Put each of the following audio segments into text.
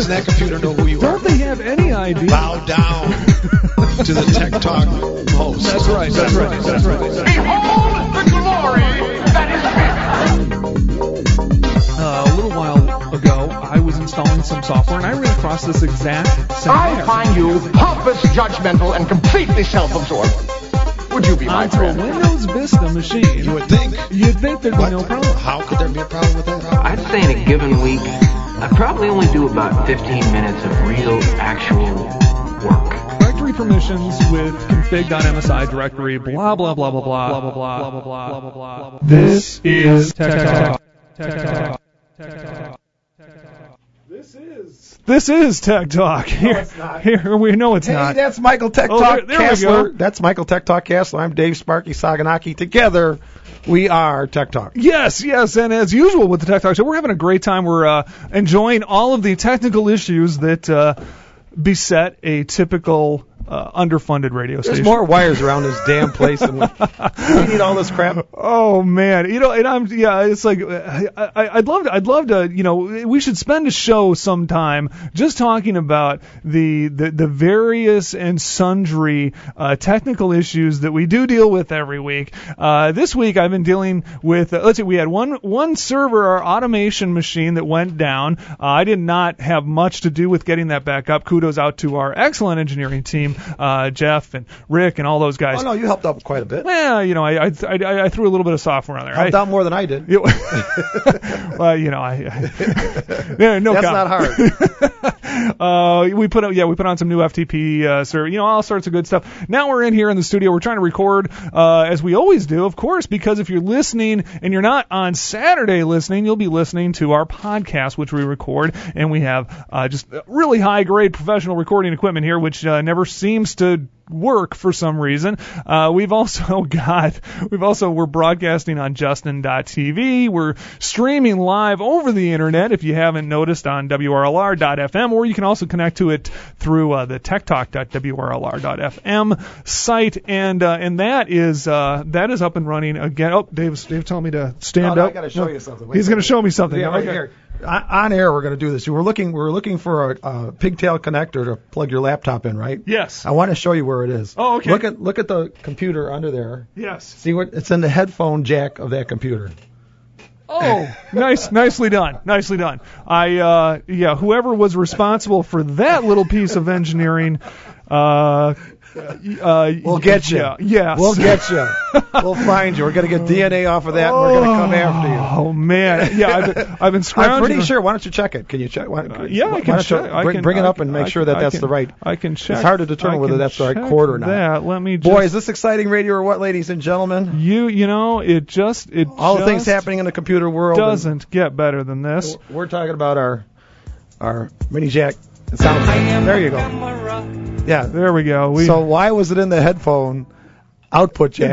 that computer know who you are. Don't they have any idea? Bow down to the Tech Talk host. That's right. Behold the glory that is A little while ago, I was installing some software, and I ran across this exact same I error. find you pompous, judgmental, and completely self-absorbed. Would you be my Onto a friend? Windows Vista machine. You would think. You'd think there'd be no problem. How could there be a problem with that? I'd say in a given week, I probably only do about 15 minutes of real, actual work. Directory permissions with config.msi directory, blah, blah, blah, blah, blah, blah, blah, blah, blah, blah, blah, blah. This is Tech Talk. This is Tech Talk. Here we know it's not. That's Michael Tech Oh, Talk there we Castler. go. That's Michael Tech Talk Castler. I'm Dave Sparky Saganaki. Together, we are Tech Talk. Yes, and as usual with the Tech Talk Show, we're having a great time. We're enjoying all of the technical issues that beset a typical underfunded radio station. There's more wires around this damn place than we need all this crap. Oh man, and it's like I'd love to, we should spend a show sometime just talking about the various and sundry technical issues that we do deal with every week. This week I've been dealing with we had one server, our automation machine, that went down. I did not have much to do with getting that back up. Kudos out to our excellent engineering team. Jeff and Rick and all those guys. Oh no, you helped out quite a bit. Well, I threw a little bit of software on there. Helped out more than I did. Well, no, that's count. not hard. We put on some new FTP server, all sorts of good stuff. Now we're in here in the studio. We're trying to record as we always do, of course, because if you're listening and you're not on Saturday listening, you'll be listening to our podcast, which we record, and we have just really high grade professional recording equipment here, which never seems to work for some reason. We're broadcasting on Justin.tv. We're streaming live over the internet, if you haven't noticed, on WRLR.fm, or you can also connect to it through the techtalk.wrlr.fm site, and that is up and running again. Oh, Dave's telling me to stand up. I got to show you something. He's going to show me something. Yeah, right here. On air, we're going to do this. We're looking for a pigtail connector to plug your laptop in, right? Yes. I want to show you where it is. Oh, okay. Look at the computer under there. Yes. See what it's in the headphone jack of that computer. Oh, nicely done. Whoever was responsible for that little piece of engineering, we'll get you. Yes. We'll get you. We'll find you. We're going to get DNA off of that, and we're going to come after you. Oh man, yeah, I've been scrounging. I'm pretty sure. Why don't you check it? Can you check? I can check. Bring it up and make sure that's the right. I can check. It's hard to determine whether that's the right chord or not. Let me. Boy, is this exciting radio or what, ladies and gentlemen? It all the things happening in the computer world doesn't get better than this. We're talking about our mini jack. It sounds like, there you go. Yeah, there we go. So why was it in the headphone output jack?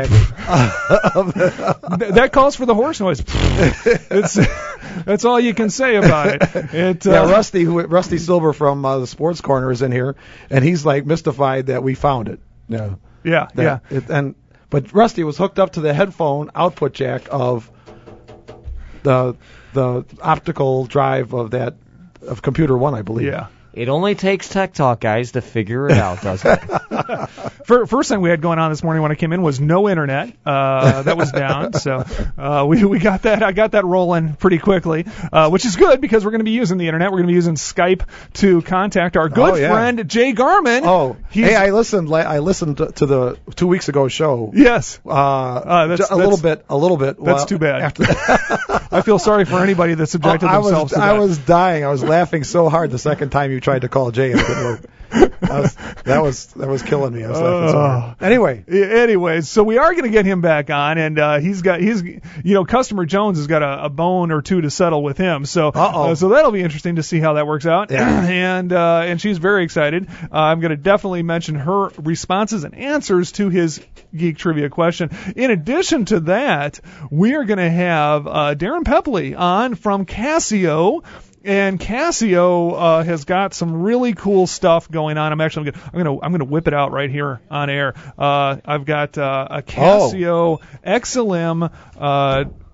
That calls for the horse noise. That's all you can say about it. Rusty Silver from the Sports Corner is in here, and he's like mystified that we found it. Yeah. But Rusty was hooked up to the headphone output jack of the optical drive of Computer One, I believe. Yeah. It only takes Tech Talk guys to figure it out, doesn't it? First thing we had going on this morning when I came in was no internet. That was down, so we got that. I got that rolling pretty quickly, which is good because we're going to be using the internet. We're going to be using Skype to contact our good friend Jay Garman. Oh, hey, I listened to the 2 weeks ago show. Yes, that's a little bit. That's too bad. After I feel sorry for anybody that subjected themselves to that. I was dying. I was laughing so hard the second time you tried to call Jay and it didn't work. That was killing me. I was laughing so hard. Anyway, so we are going to get him back on, and Customer Jones has got a bone or two to settle with him. So so that'll be interesting to see how that works out. Yeah. And she's very excited. I'm going to definitely mention her responses and answers to his Geek Trivia question. In addition to that, we are going to have Darren Pepley on from Casio. And Casio has got some really cool stuff going on. I'm gonna whip it out right here on air. I've got a Casio XLM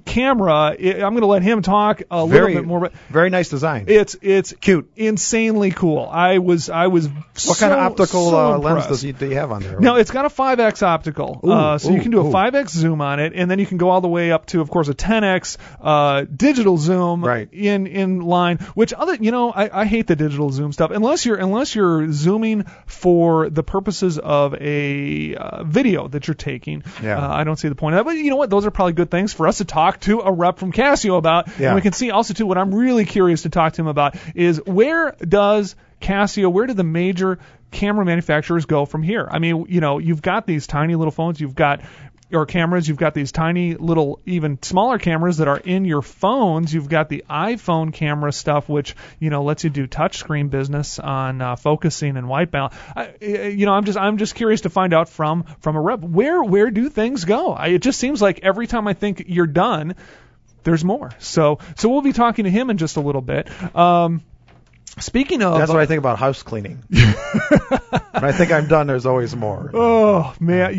camera, I'm going to let him talk a little bit more. But very nice design. It's cute, insanely cool. I was What kind of optical lens do you have on there? No, it's got a 5x optical, so you can do a 5x zoom on it, and then you can go all the way up to, of course, a 10x digital zoom in line. Which I hate the digital zoom stuff unless you're zooming for the purposes of a video that you're taking. I don't see the point of that. But you know what? Those are probably good things for us to talk to a rep from Casio about. And we can see also too what I'm really curious to talk to him about is where do the major camera manufacturers go from here? I mean, you've got these tiny little phones, you've got these tiny little, even smaller cameras that are in your phones. You've got the iPhone camera stuff, which, lets you do touchscreen business on focusing and white balance. I'm just curious to find out from a rep, where do things go? It just seems like every time I think you're done, there's more. So we'll be talking to him in just a little bit. Speaking of, that's what I think about house cleaning. When I think I'm done, there's always more. Oh man,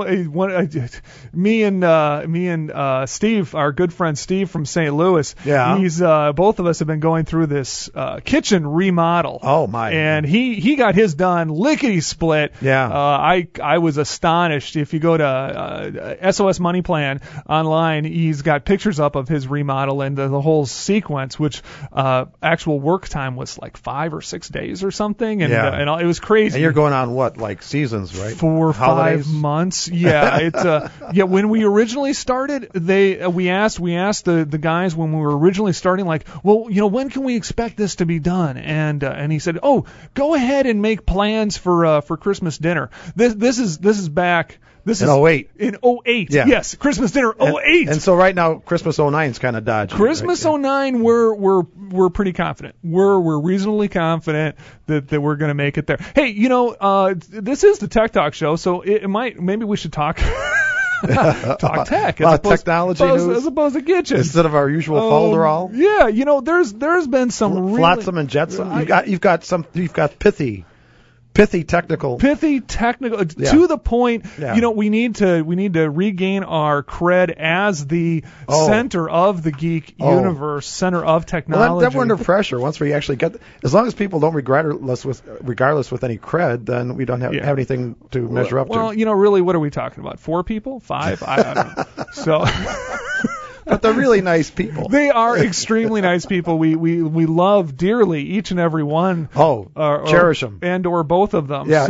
me and Steve, our good friend Steve from St. Louis. Yeah. He's both of us have been going through this kitchen remodel. Oh my! And he got his done lickety split. Yeah. I was astonished. If you go to SOS Money Plan online, he's got pictures up of his remodel and the whole sequence, which actual work time was like 5 or 6 days or something, and it was crazy. And you're going on what, like seasons, right? 4 or 5 months. Yeah, it's when we originally started, we asked the guys when we were originally starting, like, well, when can we expect this to be done? And he said, oh, go ahead and make plans for Christmas dinner. This is back. This in is 08. In 08. Yeah. Yes, Christmas dinner 08. And so right now Christmas 09 is kind of dodgy. Christmas 09 we're pretty confident. We're reasonably confident that we're going to make it there. Hey, this is the Tech Talk show, so maybe we should talk talk tech technology news as opposed to kitchen instead of our usual folderol. Yeah, there's been some Flotsam and Jetsam. You've got pithy technical to the point. We need to regain our cred as the center of the geek universe, center of technology. Well, we're under pressure. Once we actually get, as long as people don't regardless with any cred, then we don't have anything to measure up to. Well, really, what are we talking about? 4 people? 5? I don't know. So. But they're really nice people. They are extremely nice people. We love dearly each and every one. Cherish them. And or both of them. Yeah,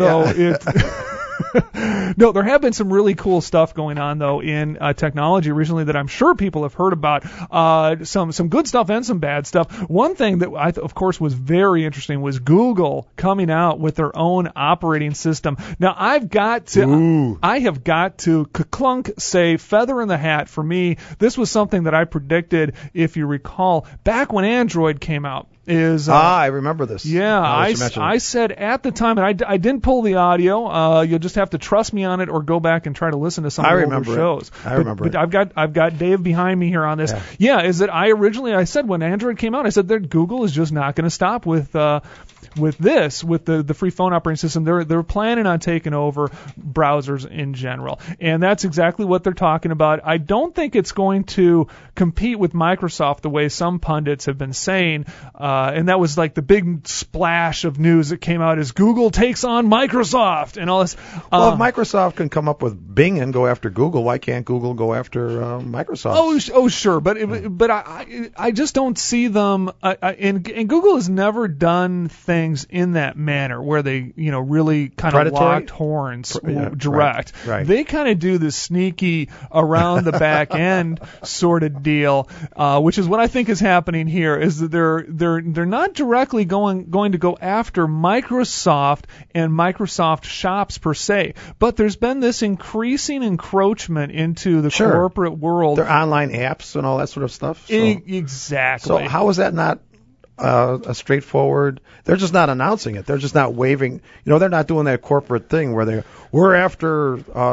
No, there have been some really cool stuff going on, though, in technology recently that I'm sure people have heard about. Some good stuff and some bad stuff. One thing that of course, was very interesting was Google coming out with their own operating system. Now, I have got to clunk say feather in the hat for me. This was something that I predicted, if you recall, back when Android came out. I remember this. Yeah, I said at the time, and I didn't pull the audio. You'll just have to trust me on it, or go back and try to listen to some of the older shows. I remember. But I've got Dave behind me here on this. Yeah, is that I said when Android came out, I said that Google is just not going to stop with the free phone operating system. They're planning on taking over browsers in general, and that's exactly what they're talking about. I don't think it's going to compete with Microsoft the way some pundits have been saying. And that was like the big splash of news that came out, is Google takes on Microsoft and all this. Well, if Microsoft can come up with Bing and go after Google, why can't Google go after Microsoft? Oh, sure, but I just don't see them. And Google has never done things in that manner where they really kind of locked horns direct. Right. They kind of do this sneaky around the back end sort of deal, which is what I think is happening here. Is that they're not directly going to go after Microsoft and Microsoft shops per se, but there's been this increasing encroachment into the corporate world. Their online apps and all that sort of stuff. Exactly. So how is that not a straightforward? They're just not announcing it. They're just not waving. They're not doing that corporate thing where we're after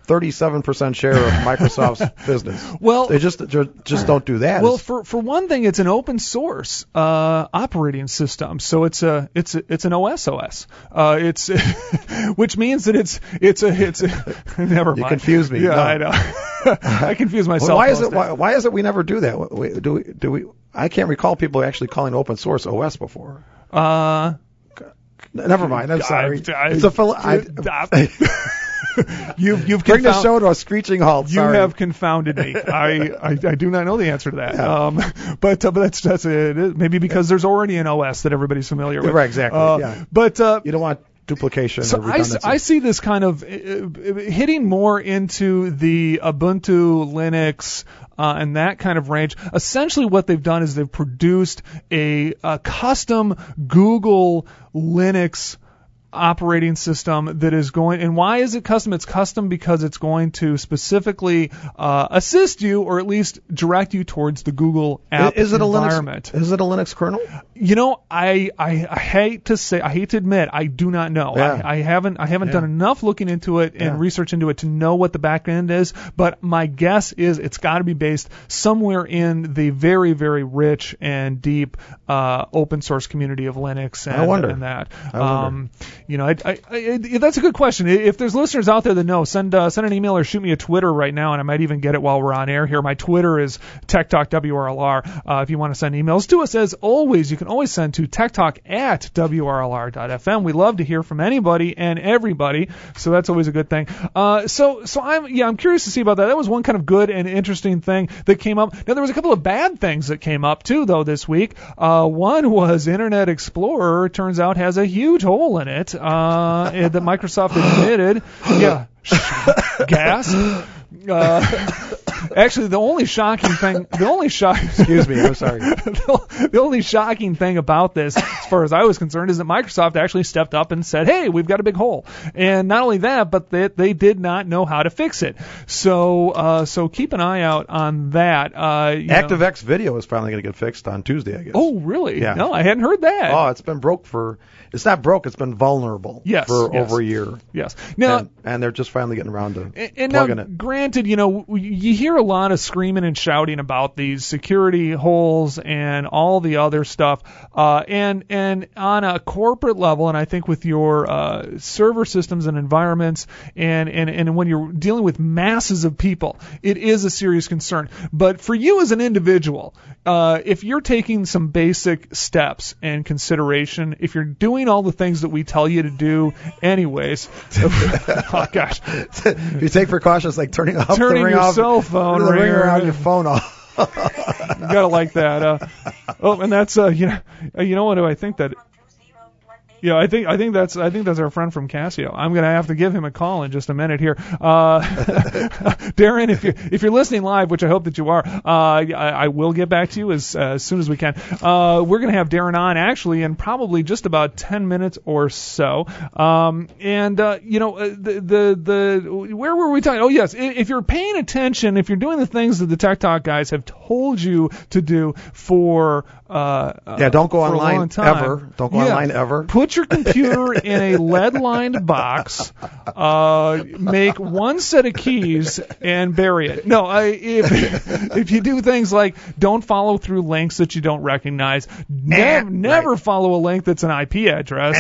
37% share of Microsoft's business. Well, they just don't do that. Well, for one thing, it's an open source operating system, so it's an OS. It's which means that it's never mind. You confuse me. Yeah, No. I know. I confuse myself. Well, why is it we never do that? Do we? I can't recall people actually calling open source OS before. Never mind. I'm sorry. You've bring the show to a screeching halt. You have confounded me. I do not know the answer to that. Yeah. But that's it. Maybe because there's already an OS that everybody's familiar with. Right. Exactly. Yeah. But you don't want duplication or redundancy. I see this kind of hitting more into the Ubuntu, Linux, and that kind of range. Essentially what they've done is they've produced a custom Google Linux operating system that is going, and why is it custom? It's custom because it's going to specifically assist you, or at least direct you towards the Google app environment. Is it a Linux kernel? You know, I hate to admit, I do not know. Yeah. I haven't done enough looking into it and research into it to know what the back end is, but my guess is it's got to be based somewhere in the very, very rich and deep open source community of Linux and, I wonder. And that. I wonder. You know, that's a good question. If there's listeners out there that know, send an email or shoot me a Twitter right now, and I might even get it while we're on air here. My Twitter is TechTalkWRLR. If you want to send emails to us, as always, you can always send to techtalk@WRLR.fm. We love to hear from anybody and everybody, so that's always a good thing. So I'm curious to see about that. That was one kind of good and interesting thing that came up. Now there was a couple of bad things that came up too, though, this week. One was Internet Explorer. Turns out has a huge hole in it. That Microsoft admitted. Yeah. Gas. Actually, the only shocking thing, excuse me, I'm sorry. The only shocking thing about this, as far as I was concerned, is that Microsoft actually stepped up and said, "Hey, we've got a big hole." And not only that, but they did not know how to fix it. So keep an eye out on that. ActiveX Video is finally going to get fixed on Tuesday, I guess. Oh, really? Yeah. No, I hadn't heard that. Oh, it's been broke it's not broke, it's been vulnerable for over a year. Yes. Now, and they're just finally getting around to and plugging now, it. Granted, you hear a lot of screaming and shouting about these security holes and all the other stuff, and on a corporate level, and I think with your server systems and environments, and when you're dealing with masses of people, it is a serious concern. But for you as an individual, if you're taking some basic steps and consideration, if you're doing all the things that we tell you to do anyways, oh gosh, if you take precautions like turning your cell phone ringer on your phone off. You gotta like that. And that's you know what do I think that? Yeah, I think that's our friend from Casio. I'm gonna have to give him a call in just a minute here. Darren, if you're listening live, which I hope that you are, I will get back to you as soon as we can. We're gonna have Darren on actually in probably just about 10 minutes or so. Where were we talking? Oh yes, if you're paying attention, if you're doing the things that the Tech Talk guys have told you to do for don't go online ever. Don't go online ever. Put your computer in a lead-lined box. Make one set of keys and bury it. No, if you do things like don't follow through links that you don't recognize, never follow a link that's an IP address.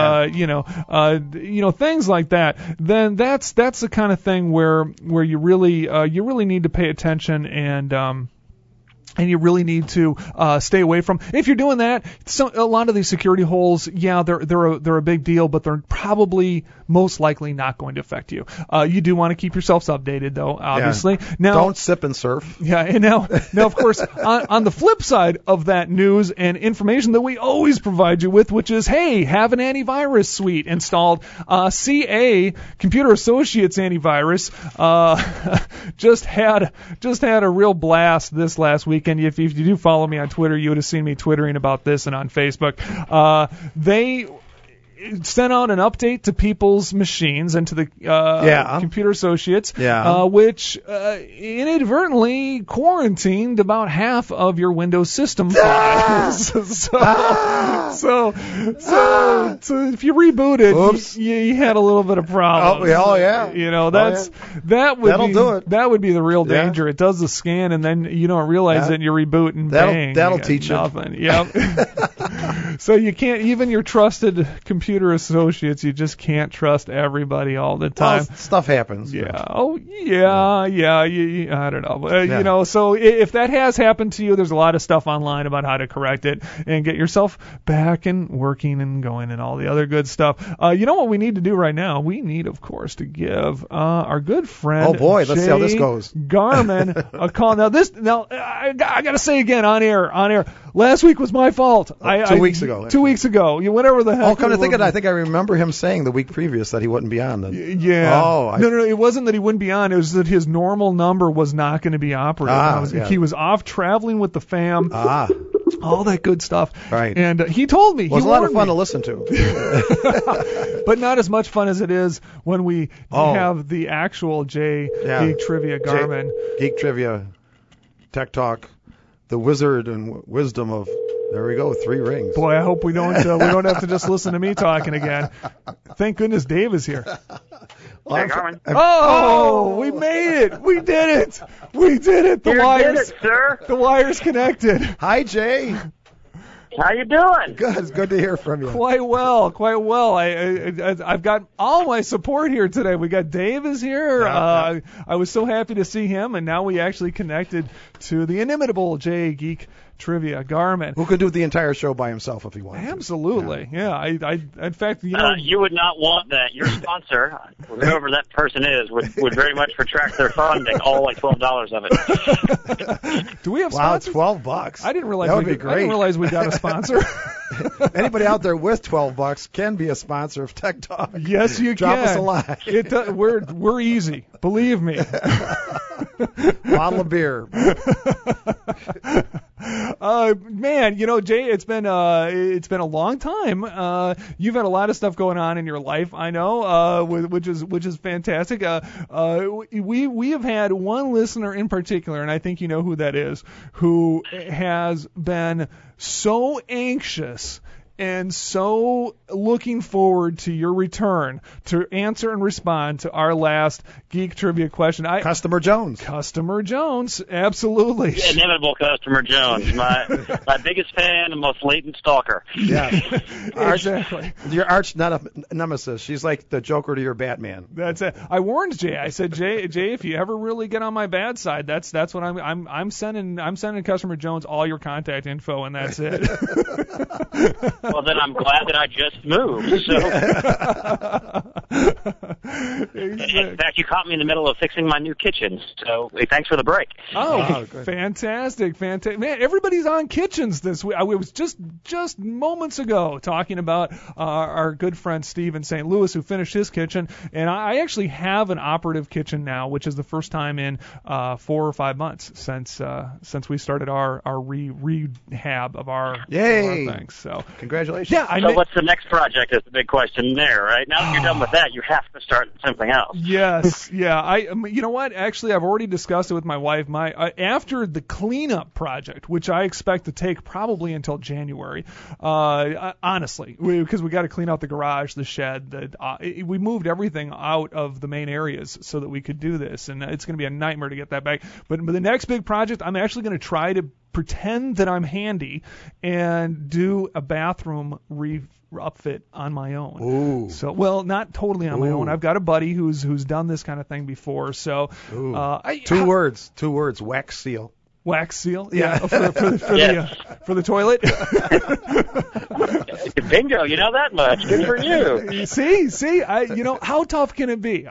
Things like that. Then that's the kind of thing where you really need to pay attention and you really need to stay away from. If you're doing that, a lot of these security holes, they're a big deal, but they're probably most likely not going to affect you. You do want to keep yourselves updated, though, obviously. Yeah. Now, don't sip and surf. Yeah, and now of course, on the flip side of that news and information that we always provide you with, which is, hey, have an antivirus suite installed. CA, Computer Associates Antivirus, just had a real blast this last week. And if you do follow me on Twitter, you would have seen me twittering about this and on Facebook. sent out an update to people's machines and to the computer associates, which inadvertently quarantined about half of your Windows system files. So if you rebooted, you had a little bit of problems. Oh yeah. You know, that'll do it. That would be the real danger. It does the scan and then you don't realize it and you reboot and that'll teach nothing. Yep. So you can't, even your trusted computer associates, you just can't trust everybody all the time. Well, stuff happens. Yeah. Oh, yeah. I don't know. You know, so if that has happened to you, there's a lot of stuff online about how to correct it and get yourself back and working and going and all the other good stuff. You know what we need to do right now? We need, of course, to give our good friend let's see how this goes. Garmin a call. Now I got to say again on air. Last week was my fault. 2 weeks ago. 2 weeks ago. Whatever the heck. Oh, come to think of it, I think I remember him saying the week previous that he wouldn't be on. Yeah. Oh. No. It wasn't that he wouldn't be on. It was that his normal number was not going to be operative. He was off traveling with the fam. All that good stuff. Right. And he told me. It was a lot of fun to listen to. But not as much fun as it is when we have the actual Geek Trivia Garmin. Geek Trivia, Tech Talk, the wizard and wisdom of, there we go, 3 rings. Boy, I hope we don't have to just listen to me talking again. Thank goodness Dave is here. Hey, Garmin. Oh, we made it. We did it. The wires. Did it, sir. The wires connected. Hi, Jay. How you doing? Good. It's good to hear from you. Quite well. I've got all my support here today. We got Dave is here. I was so happy to see him, and now we actually connected to the inimitable Geek Trivia Garmin, who could do the entire show by himself if he wanted. Absolutely. Yeah. I in fact, you would not want that. Your sponsor, whoever that person is, would very much retract their funding, all like $12 of it. Do we have sponsors? $12. I didn't realize that would be great. I didn't realize we got a sponsor. Anybody out there with $12 can be a sponsor of Tech Talk. Yes, you Drop can. us a line. We're easy. Believe me. Bottle of beer. Man, Jay, it's been a long time. You've had a lot of stuff going on in your life, I know, which is fantastic. We have had one listener in particular, and I think you know who that is, who has been so anxious and so looking forward to your return to answer and respond to our last Geek Trivia question. Customer Jones, absolutely. The inimitable Customer Jones, my biggest fan and most latent stalker. Yeah, exactly. Your arch nemesis. She's like the Joker to your Batman. That's it. I warned Jay. I said, Jay, if you ever really get on my bad side, that's what I'm sending Customer Jones all your contact info, and that's it. Well, then I'm glad that I just moved. So, in fact, you caught me in the middle of fixing my new kitchen. So, thanks for the break. Oh, fantastic! Man, everybody's on kitchens this week. I was just moments ago talking about our good friend Steve in St. Louis who finished his kitchen, and I actually have an operative kitchen now, which is the first time in 4 or 5 months since we started our rehab of our things. So. Congratulations. Yeah, so what's the next project is the big question there, right? Now that you're done with that, you have to start something else. Yes, yeah. You know what? Actually, I've already discussed it with my wife. After the cleanup project, which I expect to take probably until January, honestly, because we got to clean out the garage, the shed. We moved everything out of the main areas so that we could do this, and it's going to be a nightmare to get that back. But the next big project, I'm actually going to try to pretend that I'm handy and do a bathroom upfit on my own. Ooh. So, well, not totally on my own. I've got a buddy who's done this kind of thing before. So, two words, wax seal. Wax seal? Yeah. For the toilet? Bingo, you know that much. Good for you. See, how tough can it be?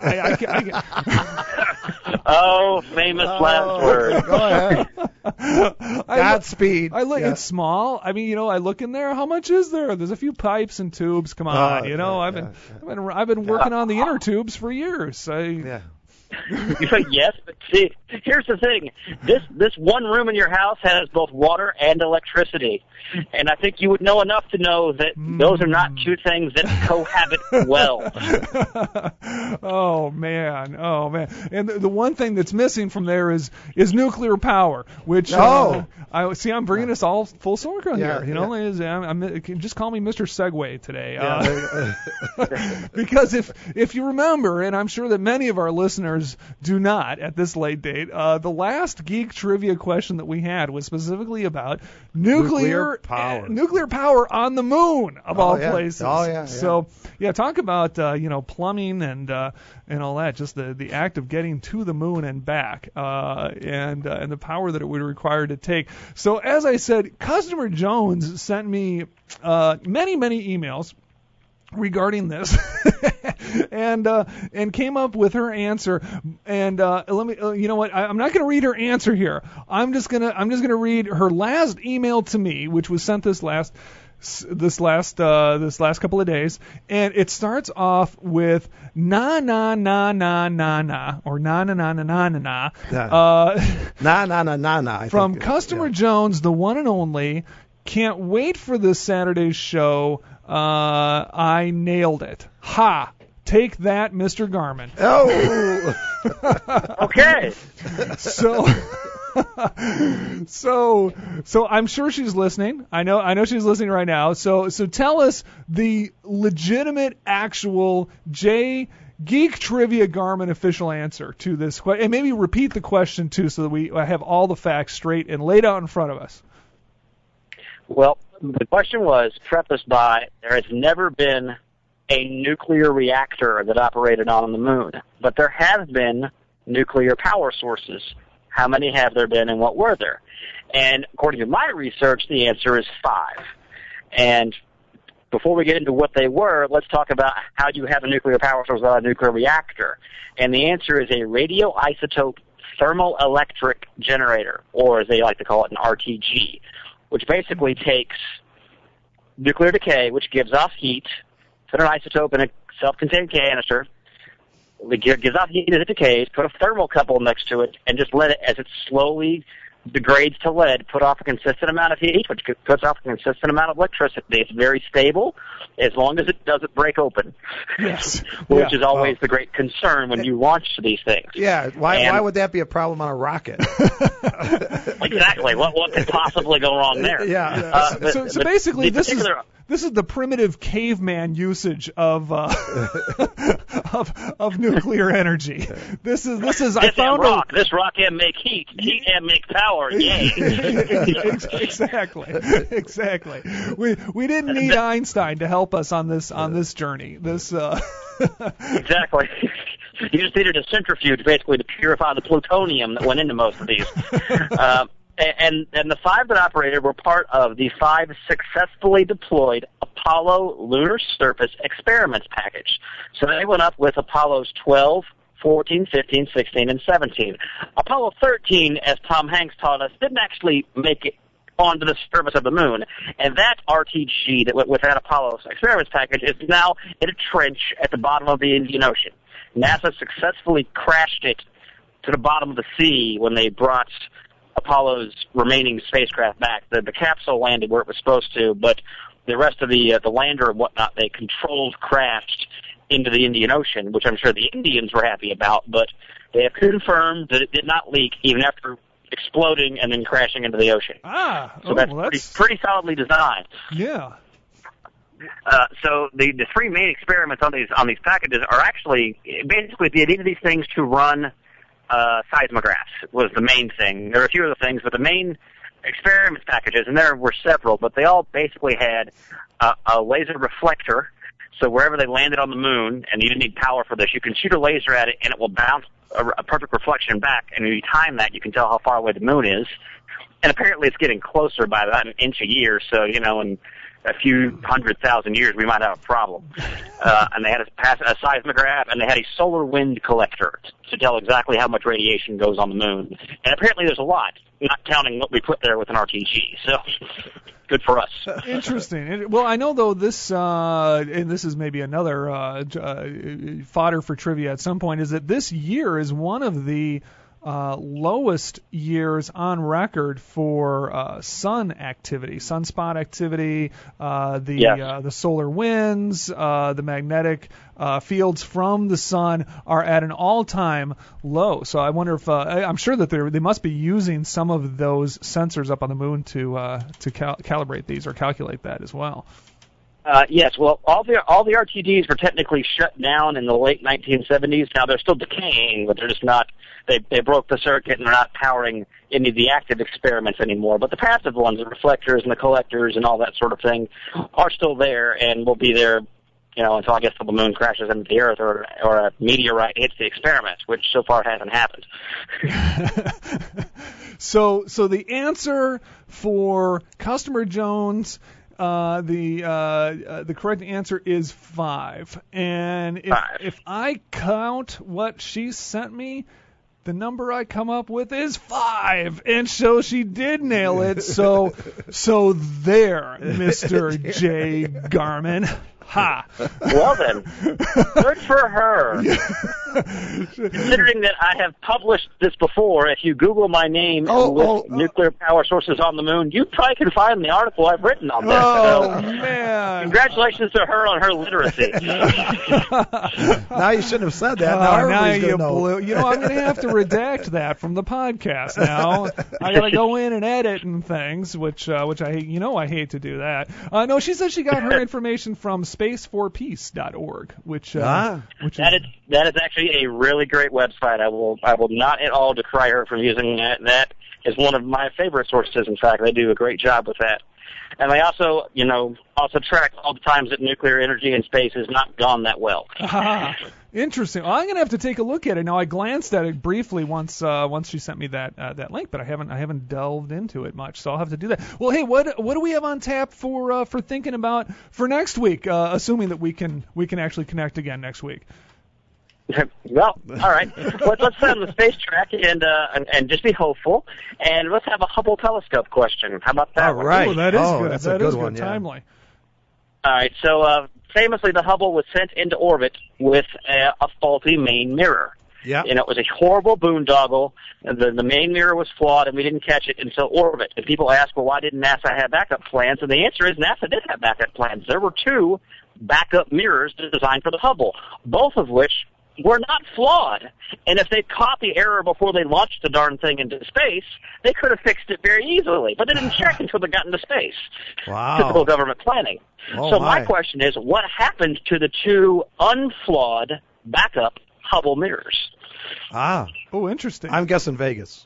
Oh, famous last word. Go ahead. Godspeed. It's small. I mean, I look in there. How much is there? There's a few pipes and tubes. Come on, I've been working on the inner tubes for years. Yes, but see, Here's the thing. This one room in your house has both water and electricity. And I think you would know enough to know that those are not two things that cohabit well. Oh man. And the one thing that's missing from there is nuclear power, which I'm bringing us all full circle here. You know, just call me Mr. Segway today. Because if you remember, and I'm sure that many of our listeners do not at this late date, the last geek trivia question that we had was specifically about nuclear power on the moon of all places. Oh yeah. So talk about plumbing and all that, just the act of getting to the moon and back, and the power that it would require to take. So as I said, Customer Jones sent me many emails regarding this and came up with her answer. And let me you know what, I'm not going to read her answer here. I'm just going to read her last email to me, which was sent this last couple of days, and it starts off with na na na na na na, or na na na na na na na. Na na na na na. From Customer Jones, the one and only. Can't wait for this Saturday's show. I nailed it. Ha! Take that, Mr. Garmin. Oh. Okay. So I'm sure she's listening. I know she's listening right now. So tell us the legitimate, actual Geek Trivia Garmin official answer to this question, and maybe repeat the question too, so that we have all the facts straight and laid out in front of us. Well, the question was prefaced by, there has never been a nuclear reactor that operated on the moon, but there have been nuclear power sources. How many have there been, and what were there? And according to my research, the answer is 5. And before we get into what they were, let's talk about how you have a nuclear power source without a nuclear reactor. And the answer is a radioisotope thermoelectric generator, or as they like to call it, an RTG, which basically takes nuclear decay, which gives off heat, put an isotope in a self-contained canister, it gives off heat as it decays, put a thermocouple next to it, and just let it, as it slowly degrades to lead, put off a consistent amount of heat, which puts off a consistent amount of electricity. It's very stable as long as it doesn't break open. Yes. Which is always the great concern when you launch these things. Yeah, why would that be a problem on a rocket? Exactly. What could possibly go wrong there? Yeah. So basically, this is the primitive caveman usage of nuclear energy. This is This rock can make heat. Heat can make power. Yay! Exactly. We didn't need Einstein to help us on this journey. Exactly. You just needed a centrifuge, basically, to purify the plutonium that went into most of these. And the 5 that operated were part of the 5 successfully deployed Apollo lunar surface experiments package. So they went up with Apollos 12, 14, 15, 16, and 17. Apollo 13, as Tom Hanks taught us, didn't actually make it onto the surface of the moon. And that RTG, that with that Apollo experiments package, is now in a trench at the bottom of the Indian Ocean. NASA successfully crashed it to the bottom of the sea when they brought Apollo's remaining spacecraft back. The capsule landed where it was supposed to, but the rest of the lander and whatnot, they controlled crashed into the Indian Ocean, which I'm sure the Indians were happy about, but they have confirmed that it did not leak even after exploding and then crashing into the ocean. So that's pretty solidly designed. Yeah. So the 3 main experiments on these packages are actually basically the idea of these things to run seismographs was the main thing. There are a few other things, but the main experiment packages, and there were several, but they all basically had a laser reflector. So wherever they landed on the moon, and you didn't need power for this, you can shoot a laser at it, and it will bounce a perfect reflection back. And when you time that, you can tell how far away the moon is. And apparently it's getting closer by about an inch a year, so, in a few 100,000 years, we might have a problem. And they had a seismograph, and they had a solar wind collector to tell exactly how much radiation goes on the moon. And apparently there's a lot, not counting what we put there with an RTG. So good for us. Interesting. Well, I know, though, this, and this is maybe another fodder for trivia at some point, is that this year is one of the lowest years on record for sun activity, sunspot activity, the solar winds, the magnetic fields from the sun are at an all-time low. So I wonder if I'm sure that they must be using some of those sensors up on the moon to calibrate these or calculate that as well. Yes, well, all the RTDs were technically shut down in the late 1970s. Now they're still decaying, but they're just not. They broke the circuit and they're not powering any of the active experiments anymore. But the passive ones, the reflectors and the collectors and all that sort of thing, are still there and will be there, until I guess the moon crashes into the Earth or a meteorite hits the experiment, which so far hasn't happened. So the answer for Customer Jones. The correct answer is 5. And if I count what she sent me, the number I come up with is 5. And so she did nail it. So there, Mr. J. Garmin. Ha! Well then, good for her. Considering that I have published this before, if you Google my name with nuclear power sources on the moon, you probably can find the article I've written on this. Man! Congratulations to her on her literacy. Now you shouldn't have said that. Now you blew. I'm going to have to redact that from the podcast now. I got to go in and edit and things, which I I hate to do that. No, she said she got her information from spaceforpeace.org, which that is actually a really great website. I will not at all decry her for using that. That is one of my favorite sources. In fact, they do a great job with that. And they also track all the times that nuclear energy in space has not gone that well. Interesting. Well, I'm going to have to take a look at it. Now, I glanced at it briefly once she sent me that link, but I haven't delved into it much, so I'll have to do that. Well, hey, what do we have on tap for thinking about for next week, assuming that we can actually connect again next week? Well, all right. Let's stay on the space track and just be hopeful, and let's have a Hubble telescope question. How about that? All right. Oh, that is good. That's a good one. Timely. All right. So famously, the Hubble was sent into orbit with a faulty main mirror. Yeah. It was a horrible boondoggle. The main mirror was flawed, and we didn't catch it until orbit. And people ask, well, why didn't NASA have backup plans? And the answer is NASA did have backup plans. There were 2 backup mirrors designed for the Hubble, both of which were not flawed. And if they caught the error before they launched the darn thing into space, they could have fixed it very easily. But they didn't check until they got into space. Wow. Typical government planning. Oh, so my question is, what happened to the 2 unflawed backup Hubble mirrors? Oh, interesting. I'm guessing Vegas.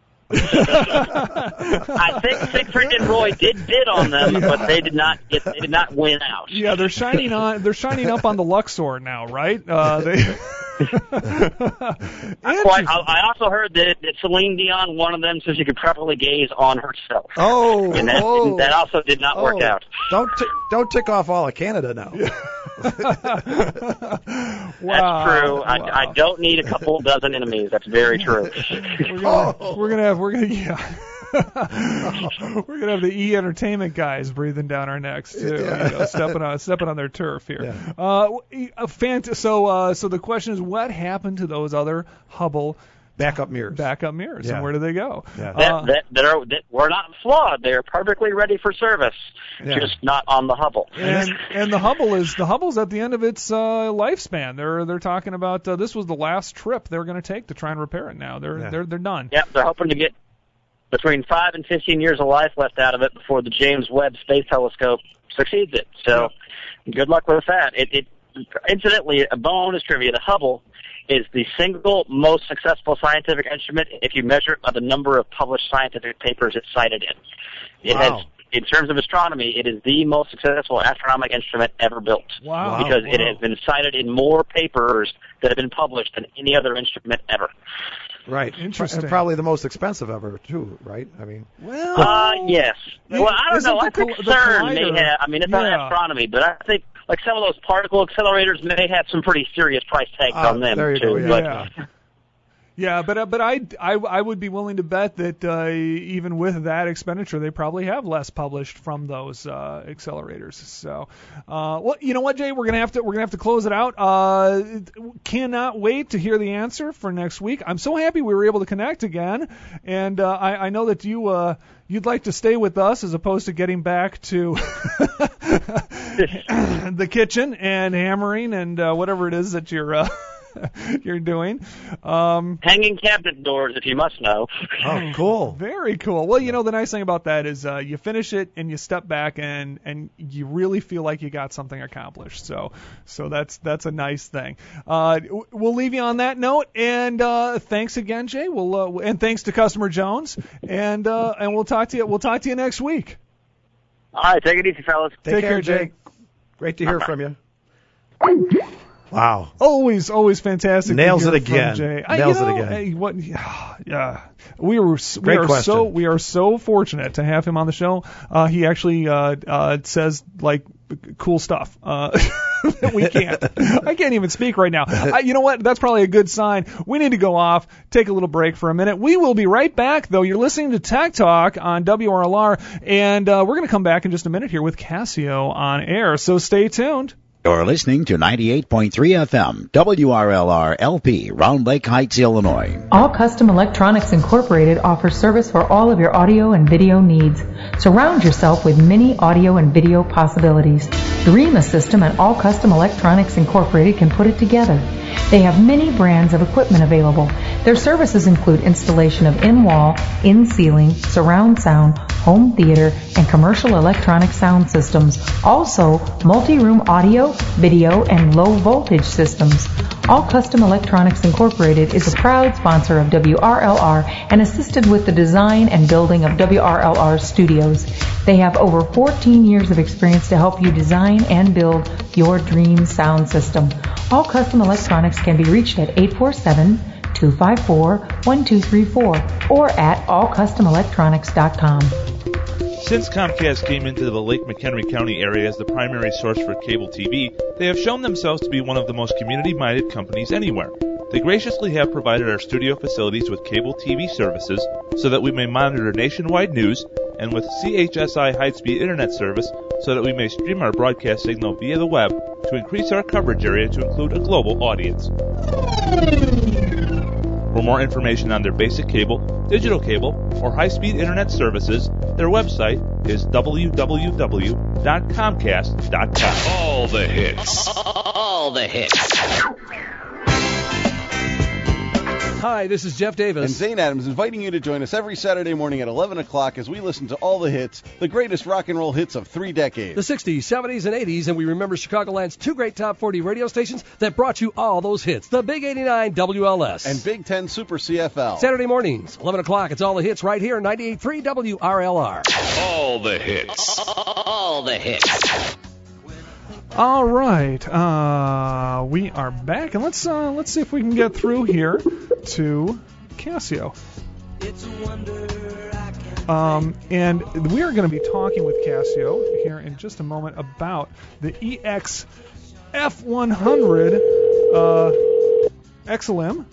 I think Siegfried and Roy did bid on them, but they did not win out. Yeah, they're shining up on the Luxor now, right? I also heard that Celine Dion, one of them, so she could properly gaze on herself. And that also did not work out. Don't tick off all of Canada now. Wow. That's true. I don't need a couple dozen enemies. That's very true. We're gonna have the E Entertainment guys breathing down our necks too, stepping on their turf here. Yeah. So the question is, what happened to those other Hubble backup mirrors, and where do they go? Yeah. That were not flawed. They're perfectly ready for service, just not on the Hubble. And the Hubble's at the end of its lifespan. They're talking about this was the last trip they're going to take to try and repair it. Now they're done. Yeah, they're hoping to get between 5 and 15 years of life left out of it before the James Webb Space Telescope succeeds it. So good luck with that. Incidentally, a bonus trivia: the Hubble is the single most successful scientific instrument if you measure it by the number of published scientific papers it's cited in. It has, in terms of astronomy, it is the most successful astronomical instrument ever built. Wow. Because it has been cited in more papers that have been published than any other instrument ever. Right. Interesting. And probably the most expensive ever, too, right? I mean. Yes. Well, I don't know. I think CERN may have. I mean, it's not astronomy, but I think like some of those particle accelerators may have some pretty serious price tags on them there you too. go, but Yeah, but I would be willing to bet that even with that expenditure, they probably have less published from those accelerators. So, well, you know what, Jay, we're gonna have to close it out. Cannot wait to hear the answer for next week. I'm so happy we were able to connect again, and I know that you'd like to stay with us as opposed to getting back to the kitchen and hammering and whatever it is that you're doing. Hanging cabinet doors, if you must know. Oh, cool. Very cool. Well, the nice thing about that is you finish it and you step back and you really feel like you got something accomplished. So that's a nice thing. We'll leave you on that note, and thanks again, Jay. And thanks to Customer Jones, and we'll talk to you next week. All right, take it easy, fellas. Take care, Jay. Great to hear from you. Wow. Always fantastic. Nails to hear it again. From Jay. Nails it again. Hey, what? Yeah. We are so fortunate to have him on the show. He actually says like cool stuff that we can't. I can't even speak right now. You know what? That's probably a good sign. We need to go off, take a little break for a minute. We will be right back, though. You're listening to Tech Talk on WRLR, and we're going to come back in just a minute here with Casio on air. So stay tuned. You're listening to 98.3 FM, WRLR LP, Round Lake Heights, Illinois. All Custom Electronics Incorporated offers service for all of your audio and video needs. Surround yourself with many audio and video possibilities. Dream a system and All Custom Electronics Incorporated can put it together. They have many brands of equipment available. Their services include installation of in-wall, in-ceiling, surround sound, home theater, and commercial electronic sound systems. Also, multi-room audio, video, and low-voltage systems. All Custom Electronics Incorporated is a proud sponsor of WRLR and assisted with the design and building of WRLR studios. They have over 14 years of experience to help you design and build your dream sound system. All Custom Electronics can be reached at 847-254-1234 or at allcustomelectronics.com. Since Comcast came into the Lake McHenry County area as the primary source for cable TV, they have shown themselves to be one of the most community-minded companies anywhere. They graciously have provided our studio facilities with cable TV services so that we may monitor nationwide news, and with CHSI high-speed internet service so that we may stream our broadcast signal via the web to increase our coverage area to include a global audience. For more information on their basic cable, digital cable, or high-speed internet services, their website is www.comcast.com. All the hits. All the hits. Hi, this is Jeff Davis. And Zane Adams inviting you to join us every Saturday morning at 11 o'clock as we listen to all the hits, the greatest rock and roll hits of 3 decades. The 60s, 70s, and 80s, and we remember Chicagoland's 2 great top 40 radio stations that brought you all those hits. The Big 89 WLS. And Big 10 Super CFL. Saturday mornings, 11 o'clock, it's all the hits right here, 98.3 WRLR. All the hits. All the hits. All right, we are back, and let's see if we can get through here to Casio. And we are going to be talking with Casio here in just a moment about the EX F100 XLM.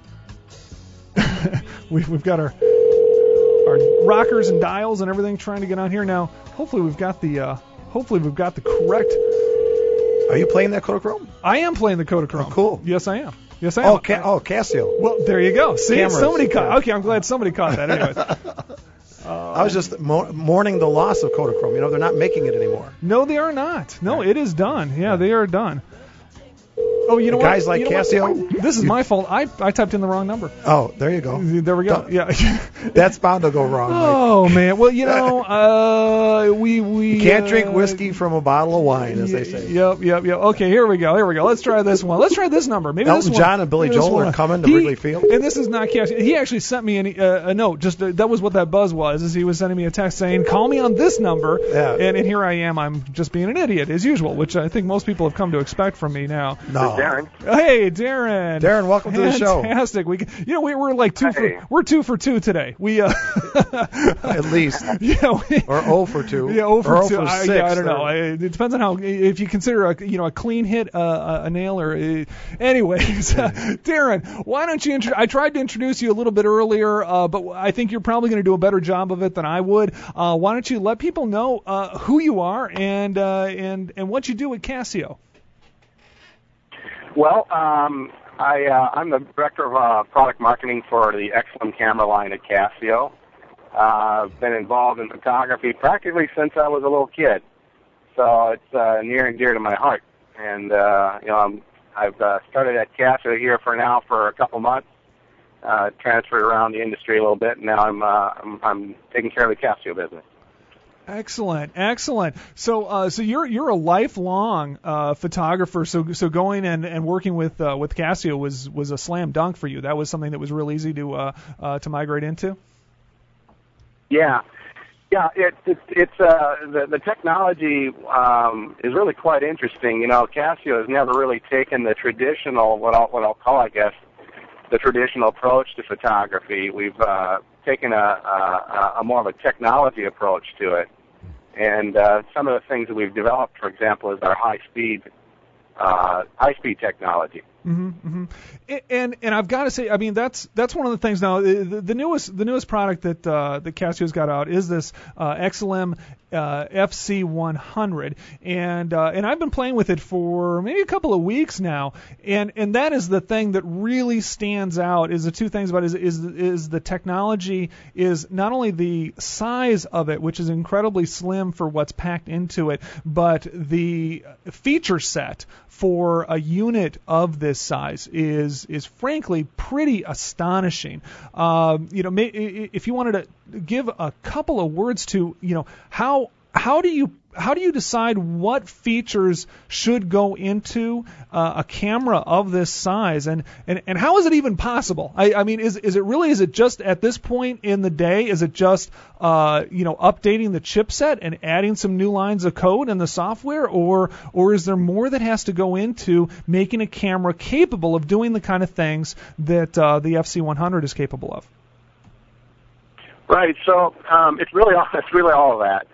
We've got our rockers and dials and everything trying to get on here now. Hopefully we've got the correct. Are you playing that Kodachrome? I am playing the Kodachrome. Oh, cool. Yes, I am. Yes, I am. Casio. Well, there you go. See, Cameras. Somebody caught. Okay, I'm glad somebody caught that. Anyways, I was just mourning the loss of Kodachrome. They're not making it anymore. No, they are not. No, it is done. Yeah, they are done. Oh, you know what? Guys like Casio. This is my fault. I typed in the wrong number. Oh, there you go. There we go. Yeah. That's bound to go wrong. Oh, man. Well, we you can't drink whiskey from a bottle of wine, as they say. Yep. Okay, here we go. Let's try this one. Let's try this number. Maybe Elton this one. John and Billy Joel are coming to Wrigley Field. And this is not Casio. He actually sent me a note. Just that was what that buzz was. Is he was sending me a text saying, "Call me on this number." Yeah. And here I am. I'm just being an idiot as usual, which I think most people have come to expect from me now. No. Darren. Hey, Darren. Darren, welcome to the show. Fantastic. We're like we're 2 for 2 today. We at least. Or 0 for 2. Yeah, 0 for 2. 0 for 6. I don't know. It depends on how, if you consider a clean hit a nail or anyways. Darren, why don't you I tried to introduce you a little bit earlier, but I think you're probably going to do a better job of it than I would. Why don't you let people know who you are and what you do at Casio? Well, I'm the director of product marketing for the XLM camera line at Casio. I've been involved in photography practically since I was a little kid, so it's near and dear to my heart. And I've started at Casio here for a couple months, transferred around the industry a little bit, and now I'm taking care of the Casio business. Excellent. So you're a lifelong photographer. So going and working with Casio was a slam dunk for you. That was something that was real easy to migrate into. Yeah. It's the technology is really quite interesting. Casio has never really taken the traditional what I'll call, I guess, the traditional approach to photography. We've taken a more of a technology approach to it. And some of the things that we've developed, for example, is our high-speed technology. Mm-hmm. And I've got to say, I mean, that's one of the things now. The newest product that Casio's got out is this XLM FC100, and I've been playing with it for maybe a couple of weeks now, and that is the thing that really stands out. Is the two things about it is the technology is not only the size of it, which is incredibly slim for what's packed into it, but the feature set for a unit of this size is frankly pretty astonishing. If you wanted to give a couple of words to, how do you decide what features should go into a camera of this size, and how is it even possible? I mean, is it just at this point in the day, is it just updating the chipset and adding some new lines of code in the software, or is there more that has to go into making a camera capable of doing the kind of things that the FC100 is capable of? Right. So it's really all of that.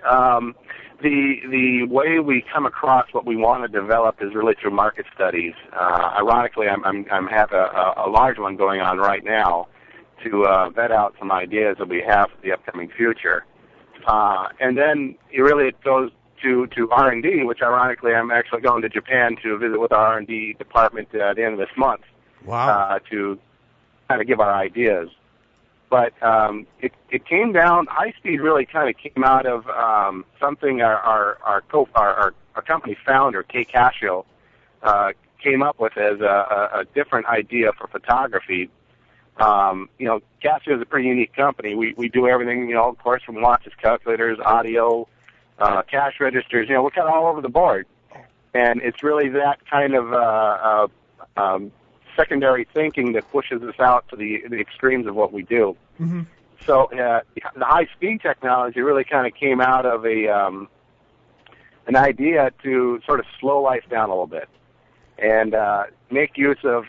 The way we come across what we want to develop is really through market studies. Ironically, I'm have a large one going on right now to vet out some ideas that we have for the upcoming future. And then it goes to R&D, which ironically I'm actually going to Japan to visit with our R&D department at the end of this month. Wow. To kind of give our ideas. But it came down. High speed really kind of came out of something our company founder, Kay Casio, came up with as a different idea for photography. Casio is a pretty unique company. We do everything, of course, from watches, calculators, audio, cash registers. We're kind of all over the board, and it's really that kind of secondary thinking that pushes us out to the extremes of what we do. Mm-hmm. So the high-speed technology really kind of came out of an idea to sort of slow life down a little bit and make use of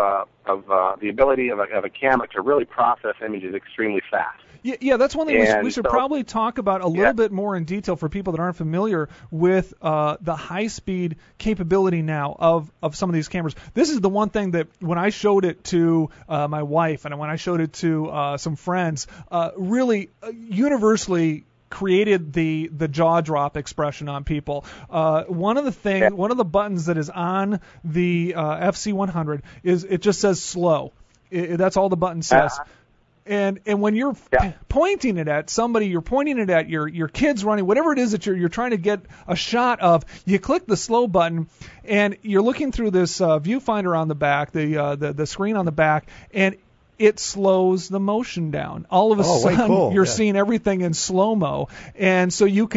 the ability of a camera to really process images extremely fast. Yeah, that's one thing we should probably talk about a little bit more in detail for people that aren't familiar with the high-speed capability now of some of these cameras. This is the one thing that when I showed it to my wife and when I showed it to some friends, really universally created the jaw drop expression on people. One of the buttons that is on the FC100 is it just says slow. That's all the button says. And when you're pointing it at somebody, you're pointing it at your kids running, whatever it is that you're trying to get a shot of, you click the slow button, and you're looking through this viewfinder on the back, the screen on the back, and it slows the motion down. All of a sudden, you're seeing everything in slow-mo, and so you can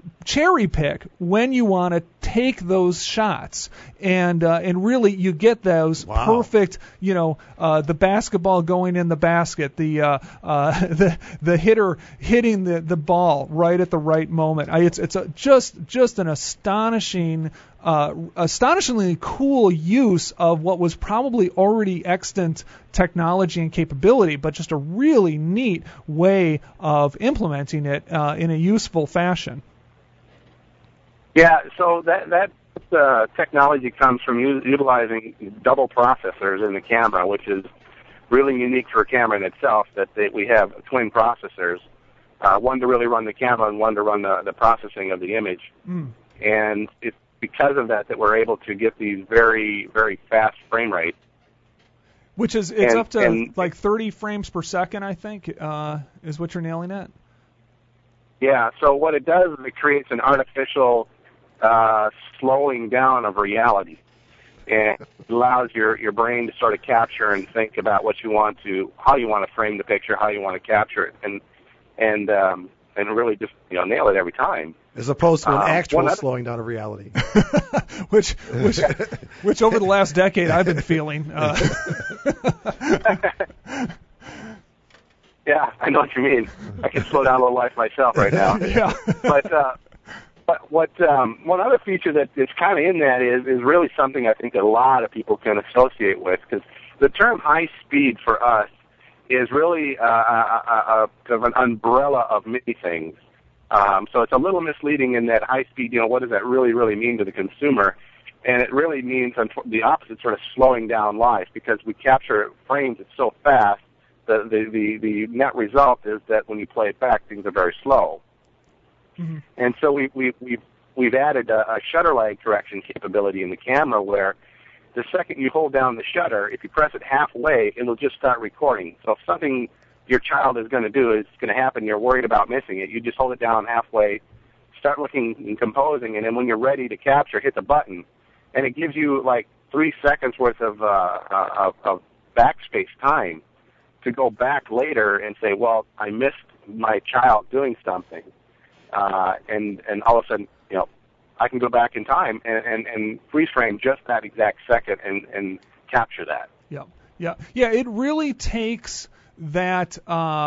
cherry pick when you want to take those shots, and really you get those perfect, the basketball going in the basket, the hitter hitting the ball right at the right moment. It's just an astonishingly cool use of what was probably already extant technology and capability, but just a really neat way of implementing it in a useful fashion. Yeah, so that technology comes from utilizing double processors in the camera, which is really unique for a camera in itself, that we have twin processors, one to really run the camera and one to run the processing of the image. And it's because of that we're able to get these very, very fast frame rates. Which is, it's up to like 30 frames per second, I think, is what you're nailing at. Yeah, so what it does is it creates an artificial slowing down of reality, and it allows your brain to sort of capture and think about how you want to frame the picture, how you want to capture it, and really just nail it every time. As opposed to an actual slowing down of reality, which over the last decade I've been feeling. Yeah, I know what you mean. I can slow down a little life myself right now. Yeah. But what one other feature that is kind of in that is really something I think that a lot of people can associate with, because the term high speed for us is really kind of an umbrella of many things. So it's a little misleading in that high speed, what does that really, really mean to the consumer? And it really means the opposite, sort of slowing down life, because we capture frames at so fast. The net result is that when you play it back, things are very slow. Mm-hmm. And so we've added a shutter lag correction capability in the camera, where the second you hold down the shutter, if you press it halfway, it'll just start recording. So if something your child is going to do is going to happen, you're worried about missing it, you just hold it down halfway, start looking and composing, and then when you're ready to capture, hit the button. And it gives you like 3 seconds worth of backspace time to go back later and say, well, I missed my child doing something. And all of a sudden, I can go back in time and freeze frame just that exact second and capture that. Yeah. It really takes that